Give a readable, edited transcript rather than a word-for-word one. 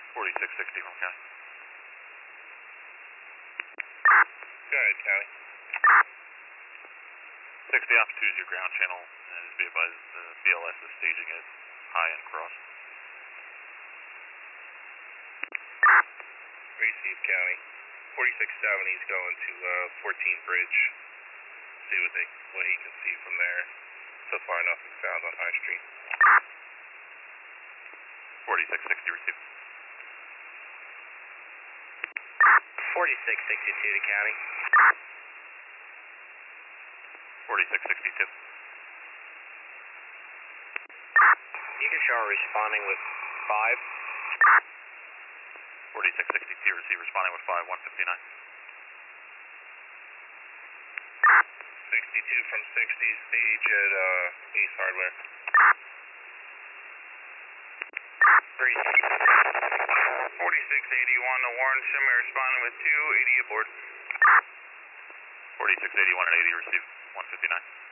4660 from County. Go ahead, County. 60 off, choose your ground channel, and be advised the BLS is staging it high and cross. Receive, County. 4670 is going to 14 Bridge. See what he can see from there. So far, nothing found on High Street. 4660 received. 4662 to County. 4662. You can show responding with 5. 4662 receive responding with 5159. 62 from 60, stage at Ace Hardware. 4681 to Warren Shimmer, responding with 280 aboard. 4681 and 80 received 159.